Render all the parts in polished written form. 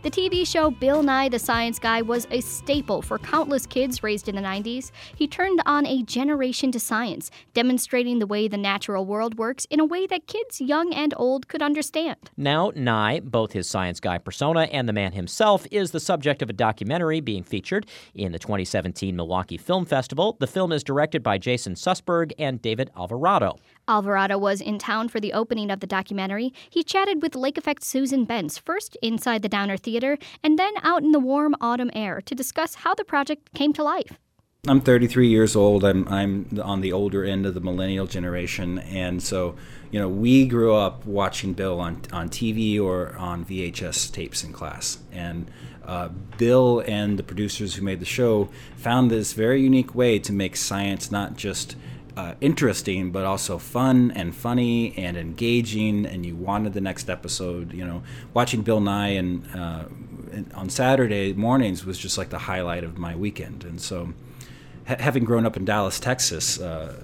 The TV show Bill Nye the Science Guy was a staple for countless kids raised in the 90s. He turned on a generation to science, demonstrating the way the natural world works in a way that kids young and old could understand. Now, Nye, both his science guy persona and the man himself, is the subject of a documentary being featured in the 2017 Milwaukee Film Festival. The film is directed by Jason Sussberg and David Alvarado. Alvarado was in town for the opening of the documentary. He chatted with Lake Effect Susan Benz, first inside the Downer Theater and then out in the warm autumn air to discuss how the project came to life. I'm 33 years old. I'm on the older end of the millennial generation, and so we grew up watching Bill on TV or on VHS tapes in class. And Bill and the producers who made the show found this very unique way to make science not just interesting, but also fun and funny and engaging, and you wanted the next episode. Watching Bill Nye and on Saturday mornings was just like the highlight of my weekend. And so, having grown up in Dallas, Texas,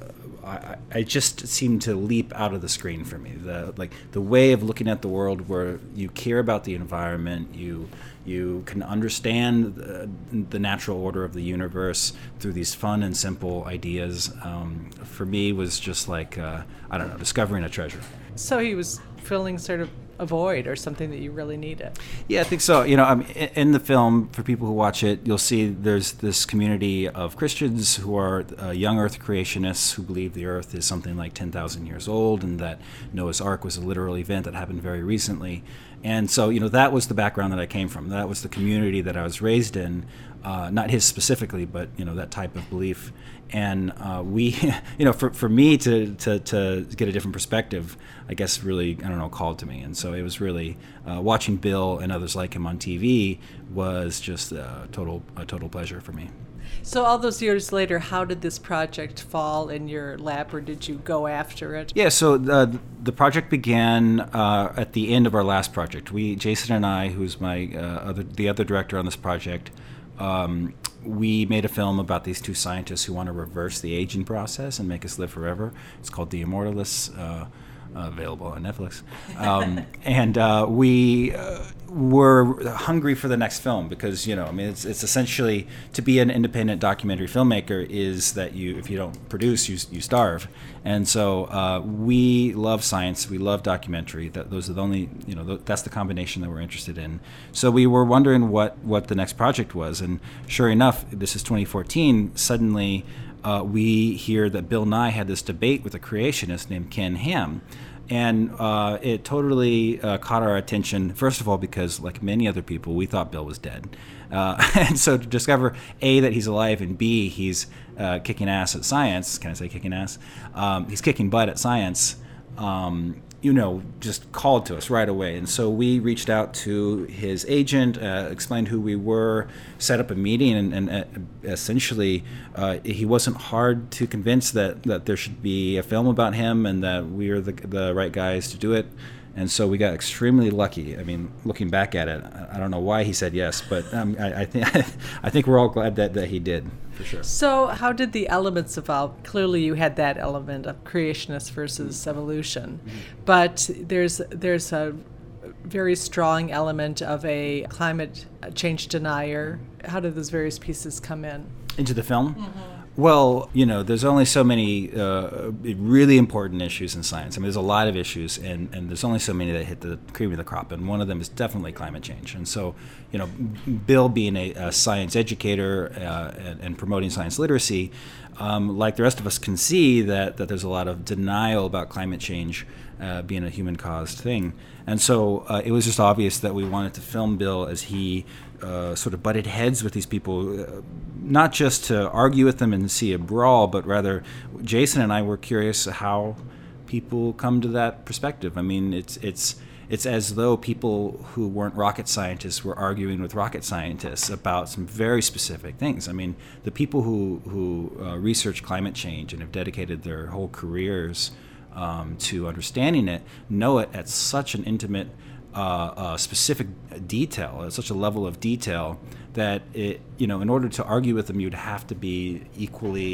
I just seemed to leap out of the screen for me. The way of looking at the world, where you care about the environment, you can understand the natural order of the universe through these fun and simple ideas. For me, was just like discovering a treasure. So he was filling sort of a void or something that you really needed. Yeah, I think so. In the film, for people who watch it, you'll see there's this community of Christians who are young Earth creationists who believe the Earth is something like 10,000 years old and that Noah's Ark was a literal event that happened very recently. And so, that was the background that I came from. That was the community that I was raised in, not his specifically, but, that type of belief. And we, for me to get a different perspective, I guess really, called to me. And so it was really watching Bill and others like him on TV was just a total pleasure for me. So all those years later, how did this project fall in your lap, or did you go after it? Yeah, so the project began at the end of our last project. Jason and I, who's the other director on this project, we made a film about these two scientists who want to reverse the aging process and make us live forever. It's called The Immortalists, available on Netflix. And we were hungry for the next film because, it's essentially, to be an independent documentary filmmaker is that if you don't produce, you starve. And so we love science, we love documentary. Those are the only, that's the combination that we're interested in. So we were wondering what the next project was. And sure enough, this is 2014, suddenly we hear that Bill Nye had this debate with a creationist named Ken Ham. And it totally caught our attention, first of all, because like many other people, we thought Bill was dead. And so to discover, A, that he's alive, and B, he's kicking ass at science. Can I say kicking ass? He's kicking butt at science. Just called to us right away. And so we reached out to his agent, explained who we were, set up a meeting, and essentially he wasn't hard to convince that there should be a film about him and that we are the right guys to do it. And so we got extremely lucky. I mean, looking back at it, I don't know why he said yes, but I think we're all glad that he did, for sure. So how did the elements evolve? Clearly you had that element of creationist versus evolution, but there's a very strong element of a climate change denier. How did those various pieces come in? Into the film? Mm-hmm. Well, there's only so many really important issues in science. I mean, there's a lot of issues, and there's only so many that hit the cream of the crop, and one of them is definitely climate change. And so, Bill being a science educator and promoting science literacy, like the rest of us can see that there's a lot of denial about climate change being a human-caused thing. And so it was just obvious that we wanted to film Bill as he sort of butted heads with these people, not just to argue with them and see a brawl, but rather Jason and I were curious how people come to that perspective. I mean, it's as though people who weren't rocket scientists were arguing with rocket scientists about some very specific things. I mean, the people who research climate change and have dedicated their whole careers to understanding it know it at such an intimate, specific detail, at such a level of detail that it, in order to argue with them, you'd have to be equally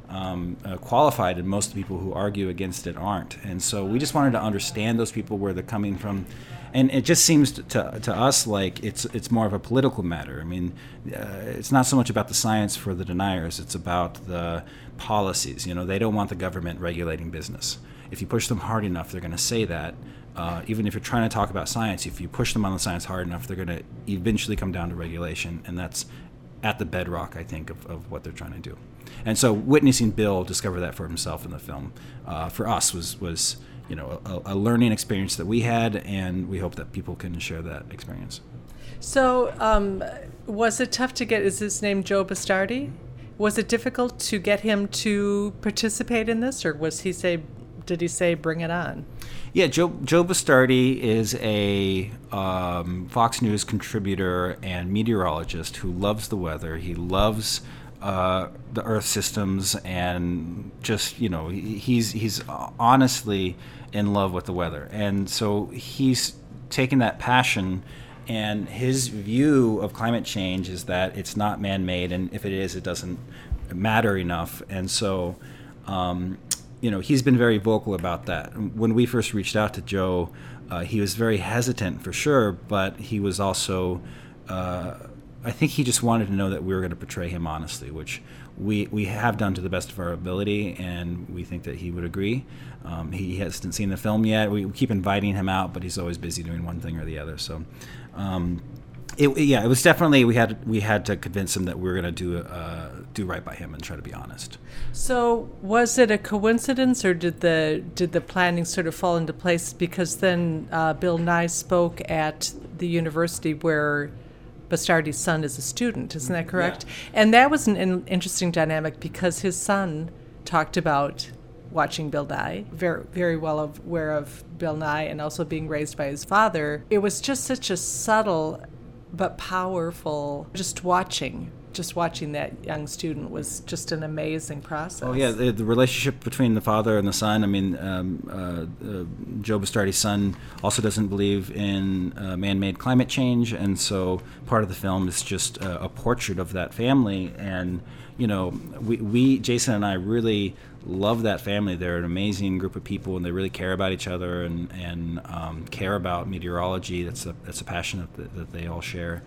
qualified, and most people who argue against it aren't. And so we just wanted to understand those people, where they're coming from. And it just seems to us like it's more of a political matter. I mean, it's not so much about the science for the deniers, it's about the policies. They don't want the government regulating business. If you push them hard enough, they're going to say that. Even if you're trying to talk about science, if you push them on the science hard enough, they're going to eventually come down to regulation, and that's at the bedrock, I think, of what they're trying to do. And so witnessing Bill discover that for himself in the film, for us, was a learning experience that we had, and we hope that people can share that experience. So was it tough to get, is his name Joe Bastardi? Was it difficult to get him to participate in this, or did he say bring it on? Yeah, Joe Bastardi is a Fox News contributor and meteorologist who loves the weather. He loves the Earth systems, and just, he's honestly in love with the weather. And so he's taken that passion, and his view of climate change is that it's not man-made, and if it is, it doesn't matter enough. And so he's been very vocal about that. When we first reached out to Joe, he was very hesitant, for sure, but he was also, I think he just wanted to know that we were going to portray him honestly, which we have done to the best of our ability, and we think that he would agree. He hasn't seen the film yet. We keep inviting him out, but he's always busy doing one thing or the other. So it was definitely, we had to convince him that we were going to do right by him and try to be honest. So was it a coincidence, or did the planning sort of fall into place? Because then Bill Nye spoke at the university where Bastardi's son is a student, isn't that correct? Yeah. And that was an interesting dynamic, because his son talked about watching Bill Nye, very, very well aware of Bill Nye, and also being raised by his father. It was just such a subtle but powerful, just watching that young student was just an amazing process. Oh yeah, the relationship between the father and the son. I mean, Joe Bastardi's son also doesn't believe in man-made climate change, and so part of the film is just a portrait of that family. And we Jason and I really love that family. They're an amazing group of people, and they really care about each other and care about meteorology. That's a passion that they all share.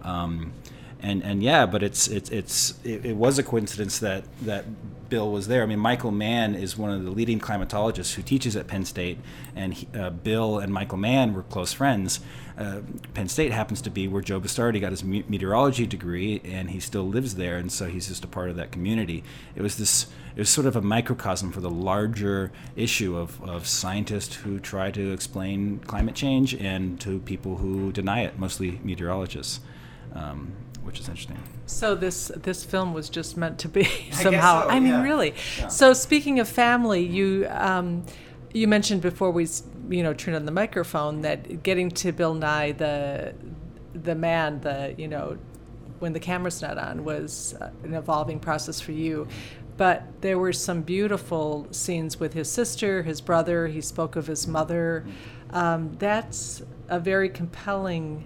But it was a coincidence that Bill was there. I mean, Michael Mann is one of the leading climatologists who teaches at Penn State, and Bill and Michael Mann were close friends. Penn State happens to be where Joe Bastardi got his meteorology degree, and he still lives there, and so he's just a part of that community. It was sort of a microcosm for the larger issue of scientists who try to explain climate change, and to people who deny it, mostly meteorologists. Which is interesting. So this film was just meant to be somehow. So, I mean, yeah. really. Yeah. So speaking of family, you mentioned before we turned on the microphone that getting to Bill Nye, the man, when the camera's not on, was an evolving process for you. But there were some beautiful scenes with his sister, his brother. He spoke of his mother. That's a very compelling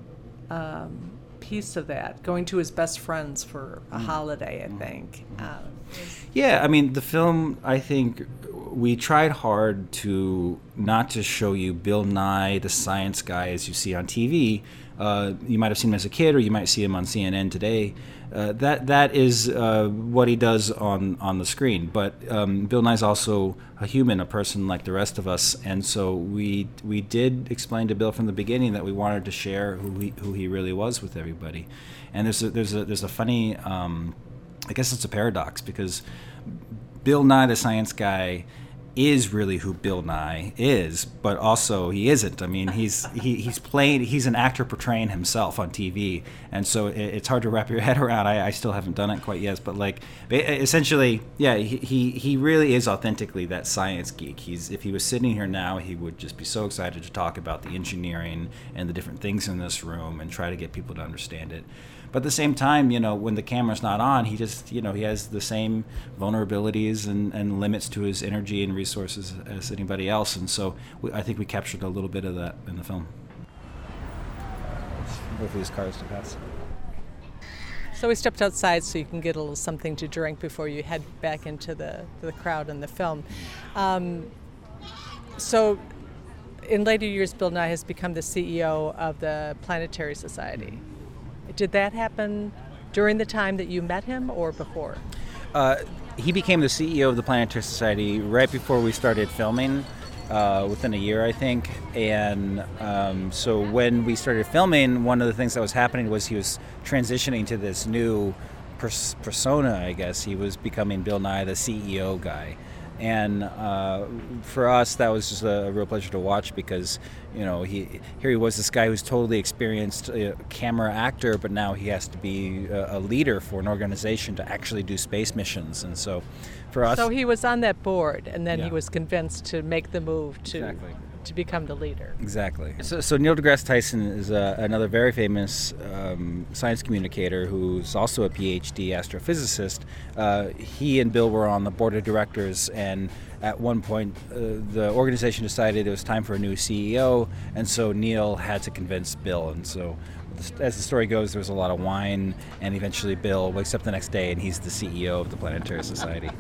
piece of that, going to his best friends for a holiday, I think. Yeah, I mean, the film, I think we tried hard to not to show you Bill Nye, the science guy, as you see on TV. You might have seen him as a kid, or you might see him on CNN today. That is what he does on the screen. But Bill Nye's also a human, a person like the rest of us, and so we did explain to Bill from the beginning that we wanted to share who he really was with everybody. And there's a funny, I guess it's a paradox, because Bill Nye, the science guy, is really who Bill Nye is, but also he isn't. I mean, he's an actor portraying himself on TV, and so it's hard to wrap your head around. I still haven't done it quite yet, but essentially, yeah, he really is authentically that science geek. If he was sitting here now, he would just be so excited to talk about the engineering and the different things in this room and try to get people to understand it. But at the same time, when the camera's not on, he just, he has the same vulnerabilities and limits to his energy and resources as anybody else. And so I think we captured a little bit of that in the film. Let's wait for these cars to pass. So we stepped outside so you can get a little something to drink before you head back into the crowd in the film. So in later years, Bill Nye has become the CEO of the Planetary Society. Did that happen during the time that you met him or before? He became the CEO of the Planetary Society right before we started filming, within a year, I think. And so when we started filming, one of the things that was happening was he was transitioning to this new persona, I guess. He was becoming Bill Nye, the CEO guy. And for us, that was just a real pleasure to watch because, here he was, this guy who's totally experienced camera actor, but now he has to be a leader for an organization to actually do space missions. And so for us... So he was on that board, and then Yeah. he was convinced to make the move to Exactly. to become the leader. Exactly. So Neil deGrasse Tyson is another very famous science communicator who's also a PhD astrophysicist. He and Bill were on the board of directors, and at one point the organization decided it was time for a new CEO, and so Neil had to convince Bill. And so as the story goes, there was a lot of wine, and eventually Bill wakes up the next day and he's the CEO of the Planetary Society.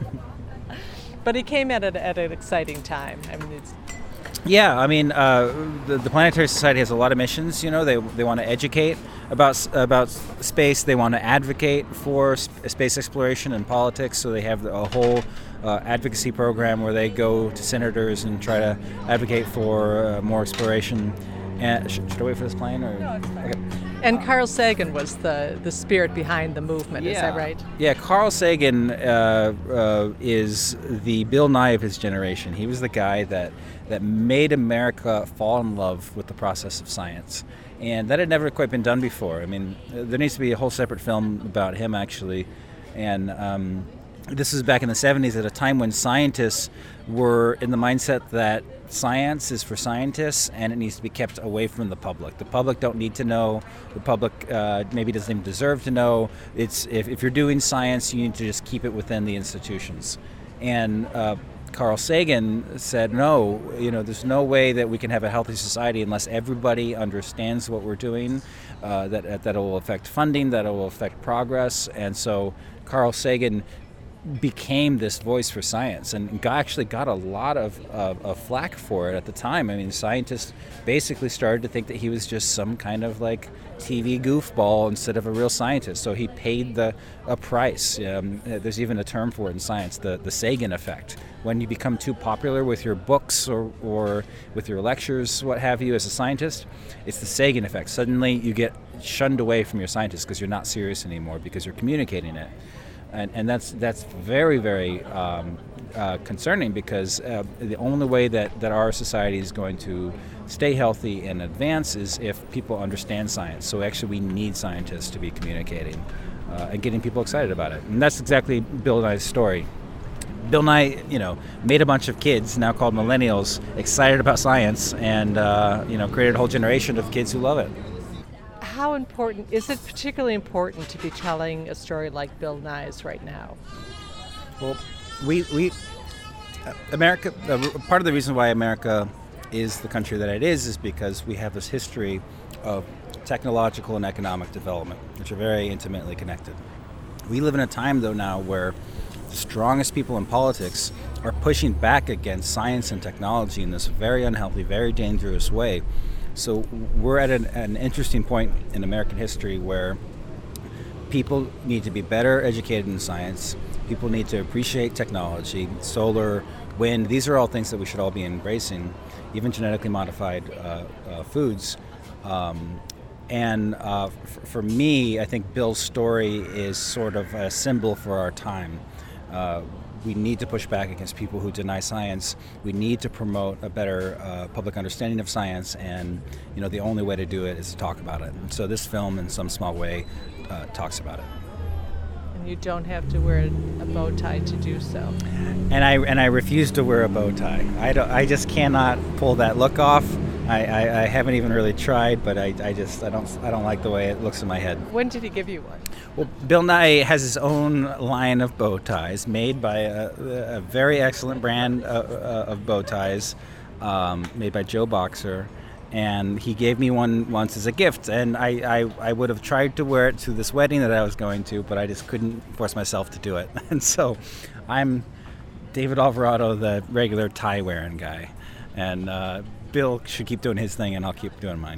But he came at an exciting time. I mean, it's... Yeah, I mean, the Planetary Society has a lot of missions. They want to educate about space. They want to advocate for space exploration and politics. So they have a whole advocacy program where they go to senators and try to advocate for more exploration. And should I wait for this plane? Or? No, it's fine. Okay. And Carl Sagan was the spirit behind the movement. Is that right? Yeah, Carl Sagan is the Bill Nye of his generation. He was the guy that made America fall in love with the process of science. And that had never quite been done before. I mean, there needs to be a whole separate film about him, actually. And this was back in the 70s at a time when scientists were in the mindset that science is for scientists and it needs to be kept away from the public. The public don't need to know. The public maybe doesn't even deserve to know. It's if you're doing science, you need to just keep it within the institutions. And Carl Sagan said, no, there's no way that we can have a healthy society unless everybody understands what we're doing, that will affect funding, that will affect progress. And so Carl Sagan became this voice for science and actually got a lot of flack for it at the time. I mean, scientists basically started to think that he was just some kind of like TV goofball instead of a real scientist. So he paid a price. There's even a term for it in science, the Sagan effect. When you become too popular with your books or with your lectures, what have you, as a scientist, it's the Sagan effect. Suddenly you get shunned away from your scientist because you're not serious anymore because you're communicating it. And that's very, very concerning because the only way that our society is going to stay healthy and advance is if people understand science. So actually we need scientists to be communicating and getting people excited about it. And that's exactly Bill Nye's story. Bill Nye, made a bunch of kids, now called millennials, excited about science and, created a whole generation of kids who love it. How important, is it particularly important to be telling a story like Bill Nye's right now? Well, America, part of the reason why America is the country that it is because we have this history of technological and economic development, which are very intimately connected. We live in a time, though, now where the strongest people in politics are pushing back against science and technology in this very unhealthy, very dangerous way. So we're at an interesting point in American history where people need to be better educated in science. People need to appreciate technology, solar, wind. These are all things that we should all be embracing, even genetically modified foods. For me, I think Bill's story is sort of a symbol for our time. We need to push back against people who deny science. We need to promote a better public understanding of science, and the only way to do it is to talk about it. And so this film, in some small way, talks about it. And you don't have to wear a bow tie to do so. And I refuse to wear a bow tie. I just cannot pull that look off. I haven't even really tried, but I don't like the way it looks in my head. When did he give you one? Well, Bill Nye has his own line of bow ties made by a very excellent brand of bow ties made by Joe Boxer. And he gave me one once as a gift, and I would have tried to wear it to this wedding that I was going to, but I just couldn't force myself to do it. And so I'm David Alvarado, the regular tie-wearing guy. And Bill should keep doing his thing, and I'll keep doing mine.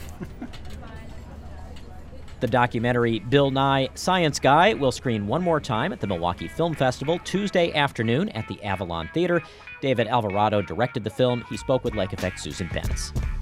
The documentary Bill Nye, Science Guy will screen one more time at the Milwaukee Film Festival Tuesday afternoon at the Avalon Theater. David Alvarado directed the film. He spoke with Lake Effect Susan Bennis.